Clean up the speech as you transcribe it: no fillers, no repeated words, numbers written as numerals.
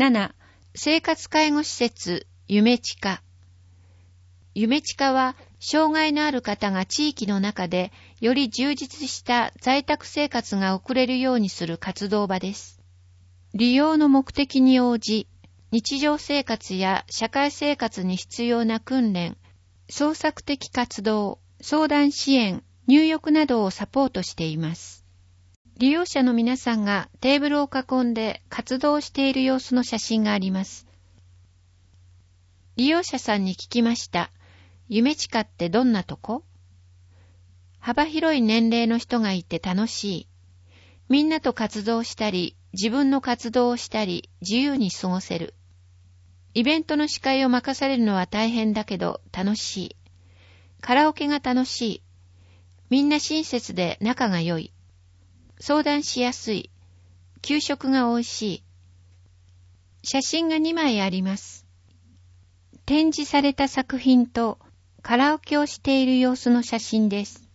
7、生活介護施設、夢地下。夢地下は、障害のある方が地域の中でより充実した在宅生活が送れるようにする活動場です。利用の目的に応じ、日常生活や社会生活に必要な訓練、創作的活動、相談支援、入浴などをサポートしています。利用者の皆さんがテーブルを囲んで活動している様子の写真があります。利用者さんに聞きました。夢地下ってどんなとこ？幅広い年齢の人がいて楽しい。みんなと活動したり、自分の活動をしたり、自由に過ごせる。イベントの司会を任されるのは大変だけど楽しい。カラオケが楽しい。みんな親切で仲が良い。相談しやすい。給食が美味しい。写真が2枚あります。展示された作品とカラオケをしている様子の写真です。